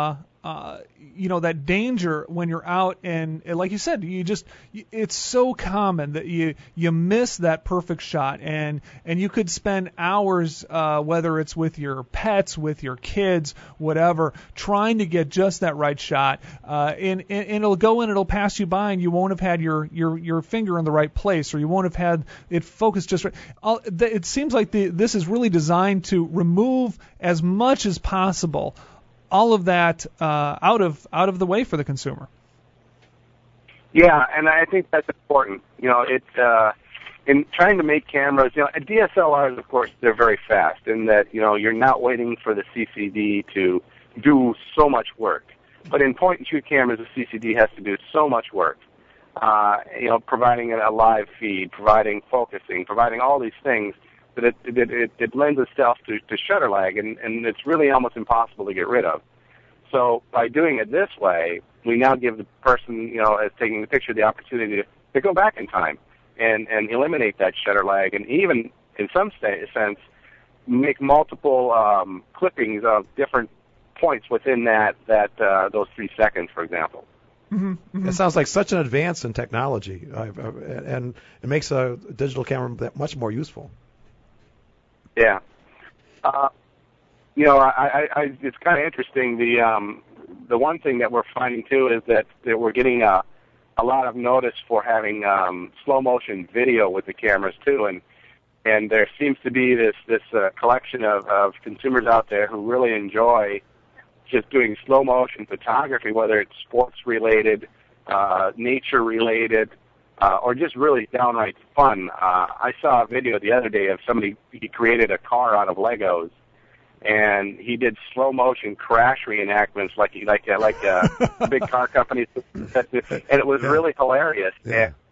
that danger when you're out, and like you said, it's so common that you miss that perfect shot, and you could spend hours, whether it's with your pets, with your kids, whatever, trying to get just that right shot, and it'll go and it'll pass you by, and you won't have had your finger in the right place, or you won't have had it focused just right. It seems like this is really designed to remove as much as possible all of that out of the way for the consumer. Yeah, and I think that's important. It's in trying to make cameras. DSLRs, of course, they're very fast in that you're not waiting for the CCD to do so much work. But in point-and-shoot cameras, the CCD has to do so much work. Providing a live feed, providing focusing, providing all these things. That it lends itself to shutter lag, and it's really almost impossible to get rid of. So by doing it this way, we now give the person, as taking the picture, the opportunity to go back in time and eliminate that shutter lag, and even in some sense make multiple clippings of different points within those 3 seconds, for example. Mm-hmm, mm-hmm. It sounds like such an advance in technology, and it makes a digital camera that much more useful. Yeah. It's kind of interesting. The one thing that we're finding too is that we're getting a lot of notice for having slow motion video with the cameras too, and there seems to be this collection of consumers out there who really enjoy just doing slow motion photography, whether it's sports related, nature related, or just really downright fun. I saw a video the other day of somebody, he created a car out of Legos, and he did slow motion crash reenactments like big car companies, and it was really hilarious. Yeah.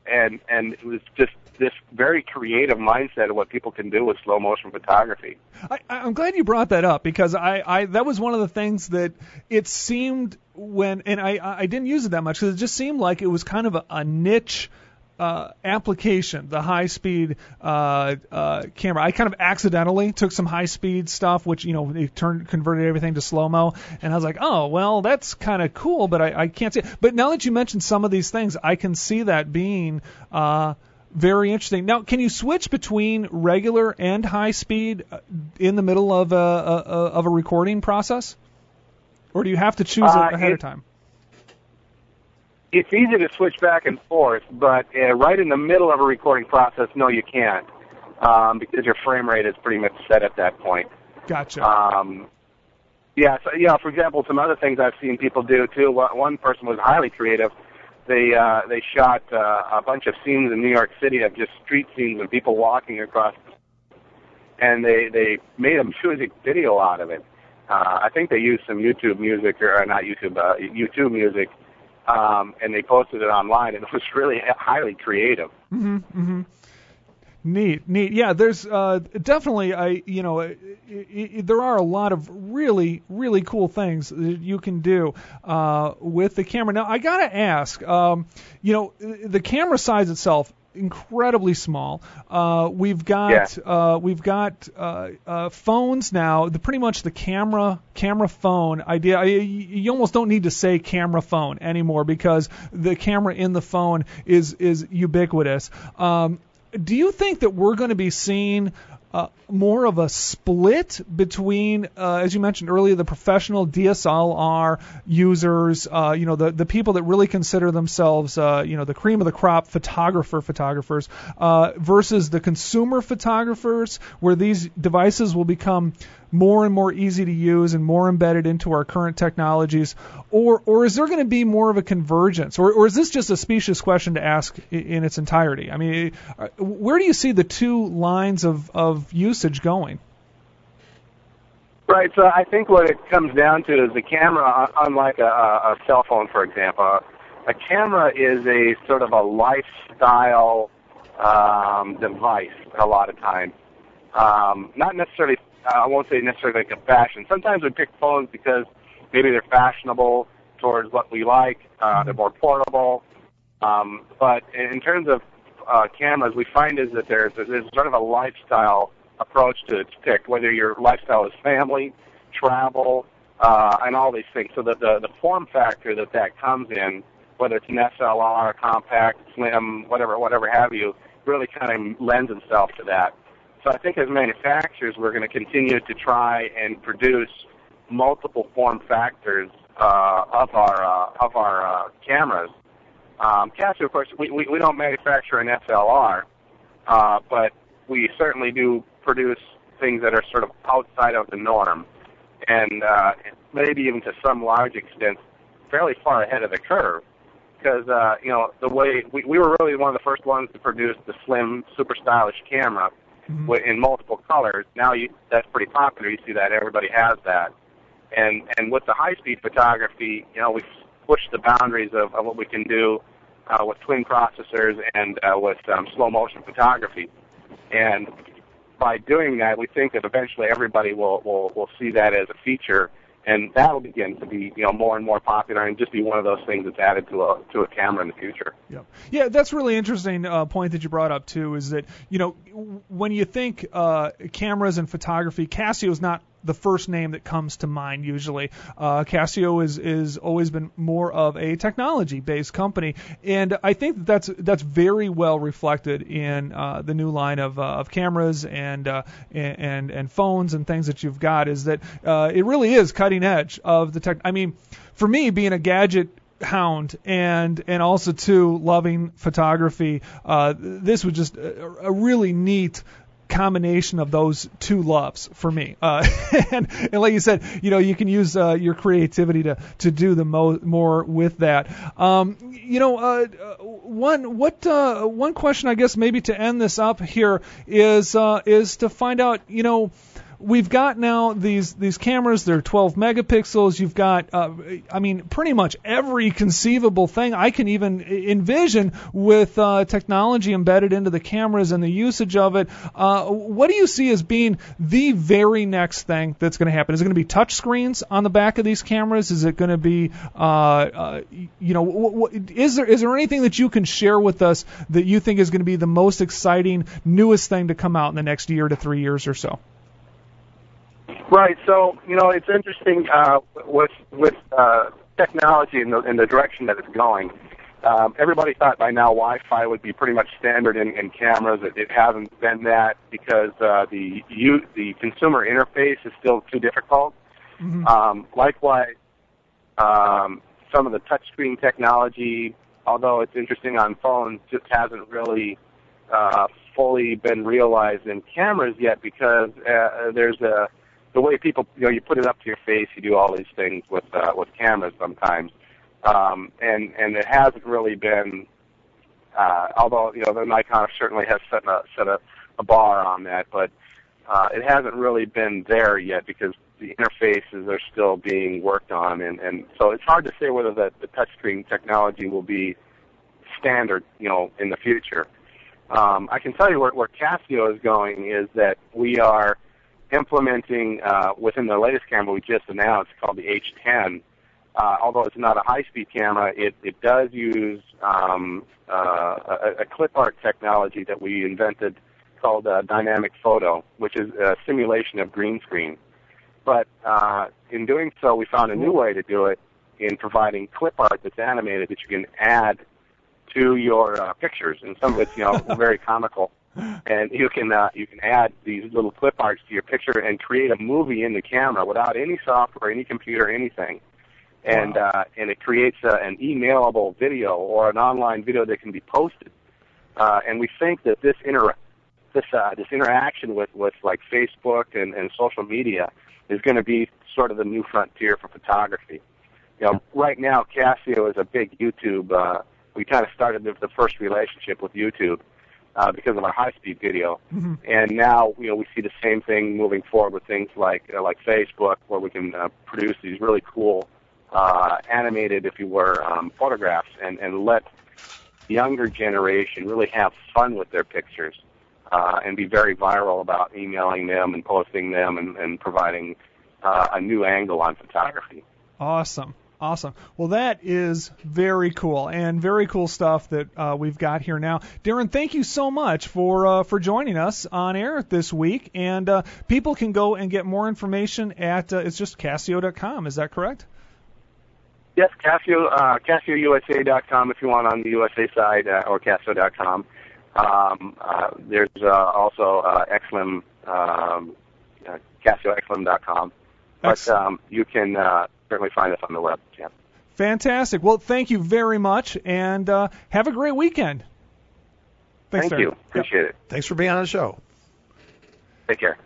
and it was just this very creative mindset of what people can do with slow motion photography. I'm glad you brought that up, because I that was one of the things that it seemed when, and I didn't use it that much, because it just seemed like it was kind of a niche application, the high-speed camera. I kind of accidentally took some high-speed stuff, which, they converted everything to slow-mo, and I was like, oh, well, that's kind of cool, but I can't see it. But now that you mentioned some of these things, I can see that being very interesting. Now, can you switch between regular and high-speed in the middle of a recording process? Or do you have to choose it ahead of time? It's easy to switch back and forth, but right in the middle of a recording process, no, you can't, because your frame rate is pretty much set at that point. Gotcha. Yeah, so, for example, some other things I've seen people do, too. One person was highly creative. They shot a bunch of scenes in New York City of just street scenes of people walking across, and they made a music video out of it. I think they used some YouTube music, or not YouTube, YouTube music, and they posted it online, and it was really highly creative. Mm-hmm, mm-hmm. Neat. Yeah, there's definitely there are a lot of really, really cool things that you can do with the camera. Now, I gotta ask, the camera size itself, incredibly small. We've got phones now. Pretty much the camera phone idea. You almost don't need to say camera phone anymore, because the camera in the phone is ubiquitous. Do you think that we're going to be seeing more of a split between, as you mentioned earlier, the professional DSLR users, the people that really consider themselves, the cream of the crop photographers, versus the consumer photographers, where these devices will become more and more easy to use and more embedded into our current technologies? Or is there going to be more of a convergence? Or is this just a specious question to ask in its entirety? I mean, where do you see the two lines of usage going? Right, so I think what it comes down to is the camera, unlike a cell phone, for example. A camera is a sort of a lifestyle device a lot of times. Not necessarily, I won't say necessarily like a fashion. Sometimes we pick phones because maybe they're fashionable towards what we like. They're more portable. But in terms of cameras, we find is that there's sort of a lifestyle approach to its pick, whether your lifestyle is family, travel, and all these things. So the form factor that comes in, whether it's an SLR, compact, slim, whatever have you, really kind of lends itself to that. So I think as manufacturers, we're going to continue to try and produce multiple form factors of our cameras. Casio, of course, we don't manufacture an SLR, but we certainly do produce things that are sort of outside of the norm, and maybe even to some large extent fairly far ahead of the curve. Because the way we were really one of the first ones to produce the slim, super stylish camera in multiple colors. Now that's pretty popular. You see that everybody has that, and with the high-speed photography, we've pushed the boundaries of what we can do with twin processors and with slow motion photography. And by doing that, we think that eventually everybody will see that as a feature, and that'll begin to be more and more popular and just be one of those things that's added to a camera in the future. Yeah, that's a really interesting point that you brought up too. Is that when you think cameras and photography, Casio is not the first name that comes to mind usually. Casio is always been more of a technology-based company, and I think that's very well reflected in the new line of cameras and phones and things that you've got. Is that it really is cutting edge of the tech. I mean, for me, being a gadget hound and also too loving photography, this was just a really neat combination of those two loves for me. And like you said, you can use your creativity to do the more with that. One question I guess maybe to end this up here is to find out, we've got now these cameras. They're 12 megapixels. You've got, pretty much every conceivable thing I can even envision with technology embedded into the cameras and the usage of it. What do you see as being the very next thing that's going to happen? Is it going to be touch screens on the back of these cameras? Is it going to be, is there anything that you can share with us that you think is going to be the most exciting, newest thing to come out in the next year to 3 years or so? Right. So, it's interesting with technology and the direction that it's going. Everybody thought by now Wi-Fi would be pretty much standard in cameras. It hasn't been that because the consumer interface is still too difficult. Mm-hmm. Likewise, some of the touchscreen technology, although it's interesting on phones, just hasn't really fully been realized in cameras yet because there's the way people, you put it up to your face, you do all these things with cameras sometimes. And it hasn't really been, although, the Nikon certainly has set a bar on that, but it hasn't really been there yet because the interfaces are still being worked on, and so it's hard to say whether the touchscreen technology will be standard, in the future. I can tell you where Casio is going is that we are implementing within the latest camera we just announced called the H10. Although it's not a high-speed camera, it does use a clip art technology that we invented called dynamic photo, which is a simulation of green screen. But in doing so, we found a new way to do it in providing clip art that's animated that you can add to your pictures, and some of it's very comical. And you can add these little clip arts to your picture and create a movie in the camera without any software, any computer, anything. And it creates an emailable video or an online video that can be posted. And we think that this interaction with like Facebook and social media is going to be sort of the new frontier for photography. Right now Casio is a big YouTube. We kind of started the first relationship with YouTube because of our high-speed video, mm-hmm. And now we see the same thing moving forward with things like Facebook, where we can produce these really cool animated, if you were, photographs, and let the younger generation really have fun with their pictures and be very viral about emailing them and posting them and providing a new angle on photography. Awesome. Well, that is very cool, and very cool stuff that we've got here now. Darren, thank you so much for joining us on air this week. And people can go and get more information at it's just Casio.com. Is that correct? Yes, CasioUSA.com if you want on the USA side, or Casio.com. There's also XLIM, CasioXLIM.com. But you can certainly find us on the web. Yeah. Fantastic. Well, thank you very much, and have a great weekend. Thanks, Thank you. Appreciate it. Thanks for being on the show. Take care.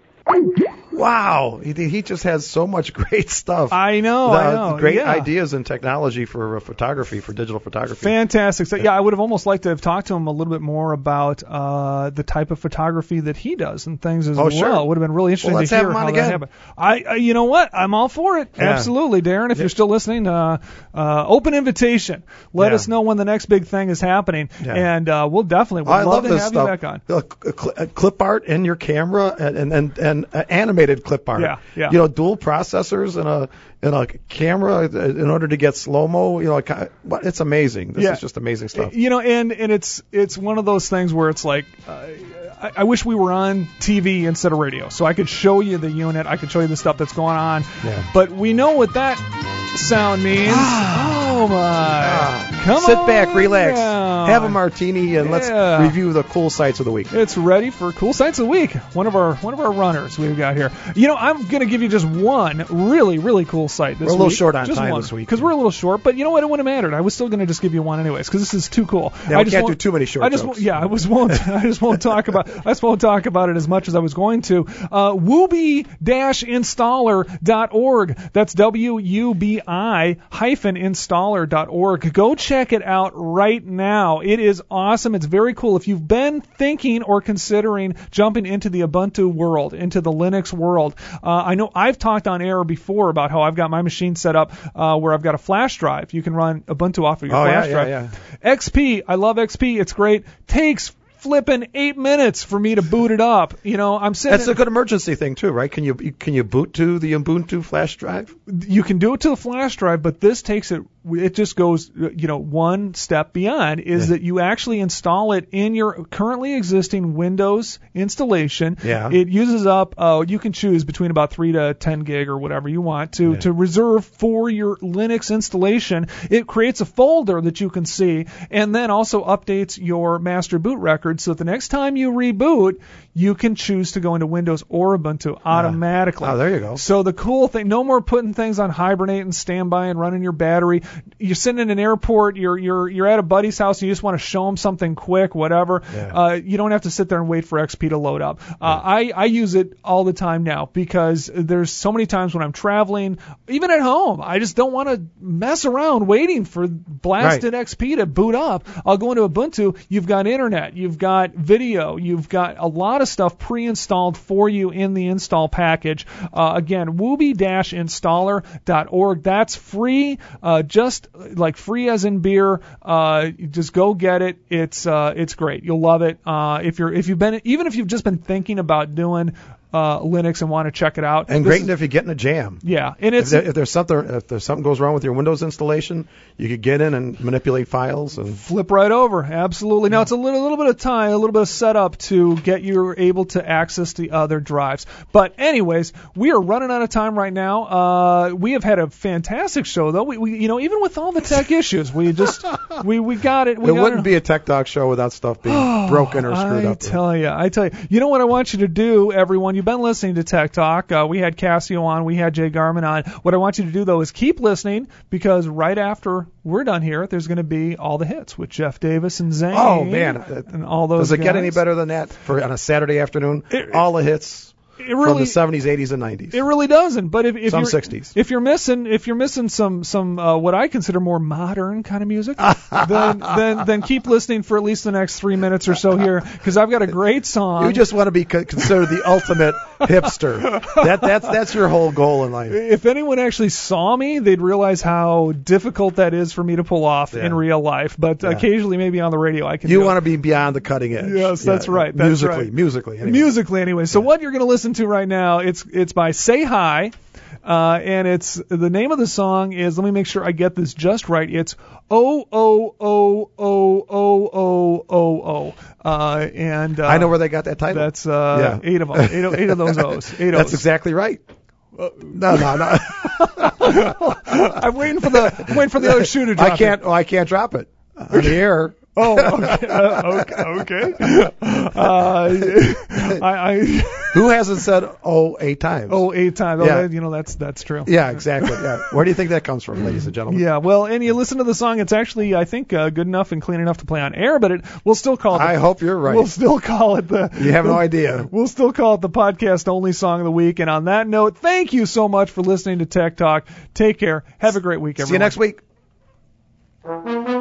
Wow, he just has so much great stuff. I know. Great ideas and technology for photography, for digital photography. Fantastic. So, I would have almost liked to have talked to him a little bit more about the type of photography that he does and things as well. Sure. It would have been really interesting to hear have him on how again. that happened. You know what? I'm all for it. Yeah. Absolutely, Darren. If you're still listening, open invitation. Let us know when the next big thing is happening, and we'll definitely love to have you back on. Clip art in your camera and animated clip art. Yeah. Dual processors in a camera in order to get slow-mo. It's amazing. This is just amazing stuff. And it's one of those things where it's like, I wish we were on TV instead of radio, so I could show you the unit, I could show you the stuff that's going on. Yeah. But we know what that sound means. Oh my! Come Sit on back, relax, down. have a martini, and let's review the cool sites of the week. It's ready for cool sites of the week. One of our runners we've got here. I'm going to give you just one really, really cool site this week. We're a little short on just time one, this week because we're a little short. But you know what? It wouldn't have mattered. I was still going to just give you one anyways because this is too cool. Yeah, we can't do too many short jokes. I just won't talk about. I just won't talk about it as much as I was going to. Wubi-installer.org. That's WUBI-installer.org. Go check check it out right now. It is awesome. It's very cool. If you've been thinking or considering jumping into the Ubuntu world, into the Linux world, I know I've talked on air before about how I've got my machine set up where I've got a flash drive. You can run Ubuntu off of your flash drive. Yeah. XP, I love XP. It's great. Takes flipping 8 minutes for me to boot it up. I'm sitting. That's a good emergency thing too, right? Can you boot to the Ubuntu flash drive? You can do it to the flash drive, but this takes it. It just goes, one step beyond. Is that you actually install it in your currently existing Windows installation. Yeah. It uses up. You can choose between about 3 to 10 gig or whatever you want to reserve for your Linux installation. It creates a folder that you can see, and then also updates your master boot record. So that the next time you reboot, you can choose to go into Windows or Ubuntu automatically. Oh, there you go. So the cool thing, no more putting things on hibernate and standby and running your battery. You're sitting in an airport, you're at a buddy's house, and you just want to show him something quick, whatever. Yeah. You don't have to sit there and wait for XP to load up. I use it all the time now because there's so many times when I'm traveling, even at home, I just don't want to mess around waiting for blasted XP to boot up. I'll go into Ubuntu. You've got internet. You've got video. You've got a lot of stuff pre-installed for you in the install package. Again, wooby-installer.org. That's free, just like free as in beer. Just go get it. It's great. You'll love it. If you've just been thinking about doing Linux and want to check it out. And great if you get in a jam. Yeah, and it's if there's something goes wrong with your Windows installation, you could get in and manipulate files and flip right over. Absolutely. Now it's a little bit of time, a little bit of setup to get you able to access the other drives. But anyways, we are running out of time right now. We have had a fantastic show though. We even with all the tech issues, we just we got it. It wouldn't be a Tech Talk show without stuff being broken or screwed up. I tell you. You know what I want you to do, everyone? You've been listening to Tech Talk. We had Casio on. We had Jay Garman on. What I want you to do, though, is keep listening because right after we're done here, there's going to be All the Hits with Jeff Davis and Zane. Oh, man. And all those Does it guys. get any better than that on a Saturday afternoon? All the hits. From the 70s, 80s, and 90s. It really doesn't. But if some you're 60s. If you're missing some what I consider more modern kind of music, then keep listening for at least the next 3 minutes or so here because I've got a great song. You just want to be considered the ultimate hipster. That's your whole goal in life. If anyone actually saw me, they'd realize how difficult that is for me to pull off in real life. But occasionally, maybe on the radio, I can. You want to be beyond the cutting edge. Yes, that's right. That's musically anyway. So what you're going to listen to right now, it's by Say Hi, and it's the name of the song is, let me make sure I get this just right. It's O-O-O-O-O-O-O. And I know where they got that title. That's 8 of them. 8 of those O's. 8 That's O's. exactly right. No. I'm waiting for the other shoe to drop. I can't drop it on the air. Oh, okay. Who hasn't said 8 times? 8 times. Yeah. That's true. Yeah, exactly. Yeah. Where do you think that comes from, ladies and gentlemen? Yeah, well, and you listen to the song, it's actually, I think, good enough and clean enough to play on air, but we'll still call it. I hope you're right. We'll still call it You have no idea. We'll still call it the podcast-only song of the week. And on that note, thank you so much for listening to Tech Talk. Take care. Have a great week, everyone. See you next week.